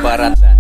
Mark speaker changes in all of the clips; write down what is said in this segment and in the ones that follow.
Speaker 1: борода.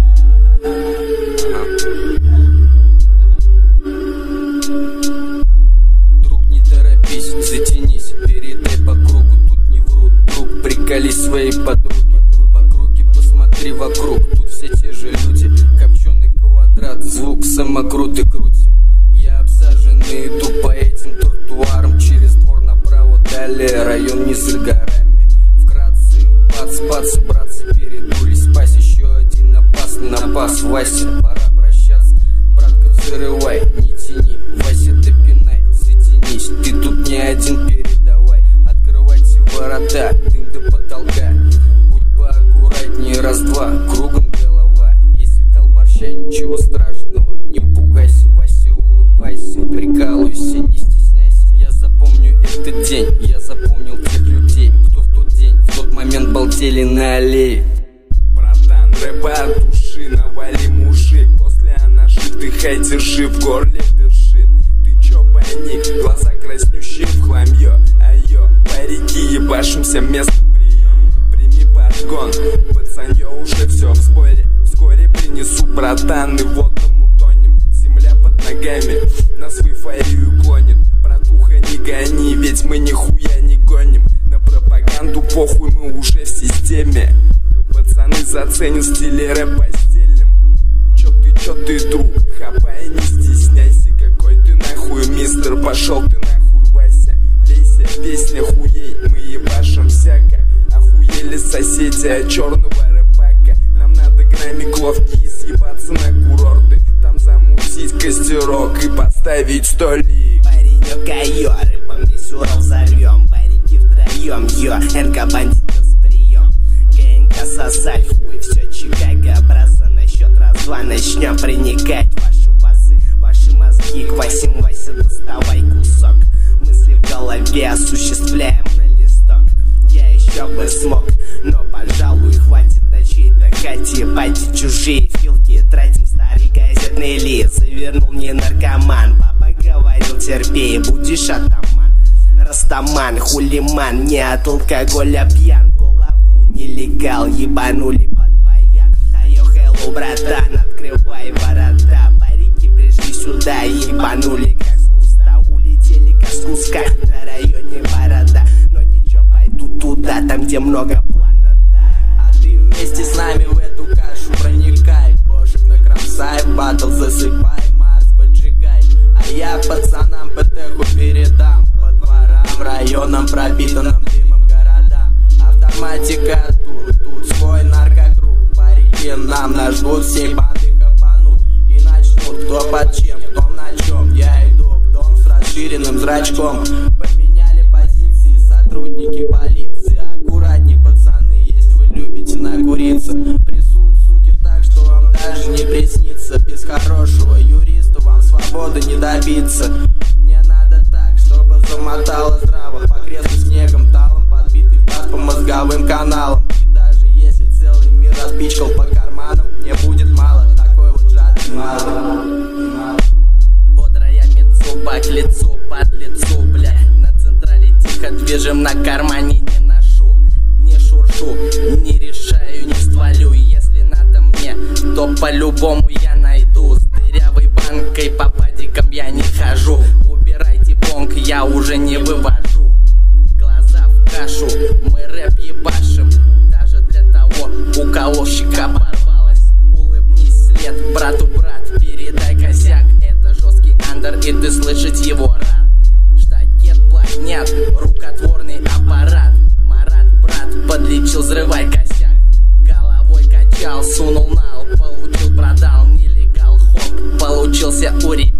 Speaker 1: Друг, не торопись, затянись, передай по кругу. Тут не врут, друг, приколись своей подруги. В округе посмотри вокруг, тут все те же люди. Копченый квадрат, звук самокруты крутим. Я обсаженный, иду по этим тротуарам. Через двор направо, далее район не за горами. Вкратце, пац, братцы, передулись. Спась, еще один опасный напас. Вася, пора прощаться. Братка, взрывай, не тяни. Вася, допинай, затянись. Ты тут не один, передавай. Открывайте ворота, дым до потолка. Будь поаккуратнее, раз-два, кругом голова. Если дал борща, ничего страшного, не пугайся. Вася, улыбайся, прикалывайся, не стесняйся. Я запомню этот день, я запомнил тех людей, кто в тот день, в тот момент балдели на аллее.
Speaker 2: Братан, рэпа от души, навали мужик. После анашиты, хай держи, в горле першит. Ты чё, паник, глаза краснющие в хламье. Айо, парики, ебашимся, место прием. Прими подгон, пацанье, уже все в сборе. Вскоре принесу, братан, и водному тонем. Земля под ногами нас в эйфорию клонит. Братуха, не гони, ведь мы нихуя не гоним. На пропаганду похуй, мы уже в системе. Пацаны заценят стиле рэп постельным. Чё ты, друг, хапай, не стесняйся. Какой ты нахуй, мистер, пошел ты нахуй, Вася. Лейся, песня хуей, мы ебашим всяко. Охуели соседи от черного рэпака. Нам надо граммик ловкий и съебаться на курорты. Там замутить костерок и поставить столик.
Speaker 3: Паренек, айо, рэпом весь Урал взорвем. Парики втроем, йо, НК бандитов с прием. ГНК сосать хуй, все Чикаго. Браза насчет раз-два, начнем проникать ваши базы, ваши мозги. Квасим, Вася, доставай кусок. Мысли в голове осуществляем на листок. Я еще бы смог, но, пожалуй, хватит на чьей-то хате. Пати чужие филки, тратим старый газетный лист. Завернул не наркоман, папа говорил, терпей, будешь атаман. Растаман, хулиман, не от алкоголя пьян. Голову нелегал, ебанули под баян. Айо, хеллоу, братан, открывай ворота. Парики пришли сюда, ебанули как с куста. Улетели как с куска, на районе борода. Но ничего, пойду туда, там где много плана, да.
Speaker 1: А ты вместе с нами в эту кашу проникай. Бошек накромсай, батл засыпай, Марс поджигай. А я пацанам ПТХу передам. По дворам, районам, пропитанным дымом городам. Автоматика тут свой наркокруг. Парики нам нажгут, всей банды хапанут. И начнут кто под чем, кто на чем. Я иду в дом с расширенным зрачком. Поменяли позиции сотрудники полиции. Аккуратней, пацаны, если вы любите накуриться. Прессуют, суки, так, что вам даже не приснится. Без хорошего юриста вам свободы не добиться. Мне надо так, чтобы замотало здраво. По креслу снегом, талом, подбитый бас по мозговым каналам. И даже если целый мир распичкал по карманам, мне будет мало, такой вот жадный мало. Бодрая мецу, бак лицу, под лицу, бля. На централе тихо движем, на кармане не ношу. Не шуршу, не решаю, не стволю. Если надо мне, то по-любому я найду. С дырявой банкой по падикам я не хожу. Убирайте бонг, я уже не вывожу. Глаза в кашу, мы рэп ебашим. Даже для того, у кого щека порвалась. Улыбнись след брату, брат, передай косяк. Это жесткий андер, и ты слышать его рад. Штакет плотнят, рукотворный аппарат. Марат, брат, подлечил, взрывай косяк. Головой качал, сунул на пол, получил, продал. Нелегал, хоп, получился у ребят.